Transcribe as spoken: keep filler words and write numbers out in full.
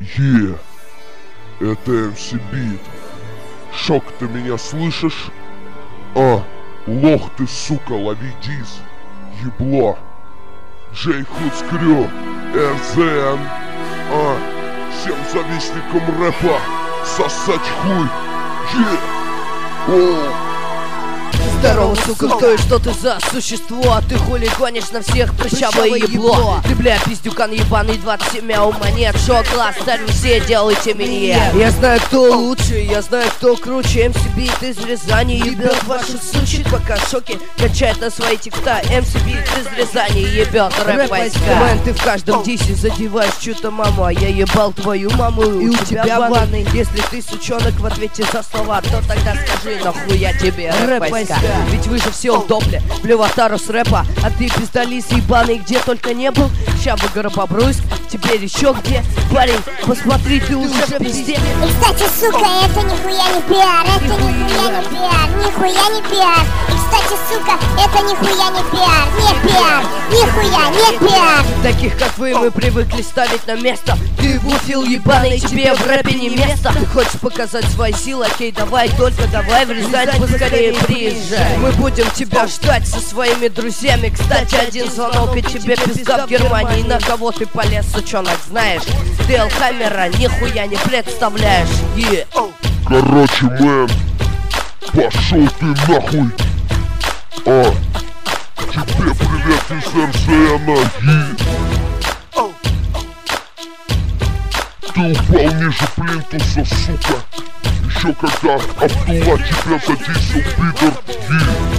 Е, это эм си Beat. Шок, ты меня слышишь? А, лох ты, сука, лови диз. Ебло. Джей Худс Крю, эр зэ эн. А, всем завистникам рэпа сосать хуй. Е, о. Здорово, сука, кто и что ты за существо? Ты хули гонишь на всех прыщавое ебло? Ты, бля, пиздюкан ебаный, двадцать семь, а у монет. Шо, класс, ставим все, делайте минье. Я знаю, кто лучше, я знаю, кто круче. эм си Beat из Рязани ебет ваших сучек, пока шоки качает на свои текста. эм си Beat из Рязани ебет рэп войска. Мэн, ты в каждом дисе задеваешь чью-то маму, а я ебал твою маму, и у тебя ванны. Если ты сучонок в ответе за слова, то тогда скажи, нахуя тебе рэп войска? Ведь вы же все удобли, блевотару с рэпа. А ты пиздолис ебаный, где только не был. Ща бы Горобобруйск, теперь еще где. Парень, посмотри, ты уже в пизде. И, кстати, сука, это нихуя не пиар, это нихуя не пиар, нихуя не пиар. И, кстати, сука, это нихуя не пиар, не пиар, нихуя не пиар. Таких, как вы, мы привыкли ставить на место. Ты буфил ебаный, тебе в рэпе не место. Ты хочешь показать свои силы, окей, давай, только давай в Рязань поскорее приезжай. Мы будем тебя ждать со своими друзьями. Кстати, один звонок и тебе пизда в Германии. На кого ты полез, сучонок, знаешь? Ты Алхаммера нихуя не представляешь. Yeah. Короче, мэн, пошел ты нахуй. А, тебе привет из эр зэ эн. Ты упал ниже плинтуса, сука. Еще когда Абдулла тебя задисил, пидор.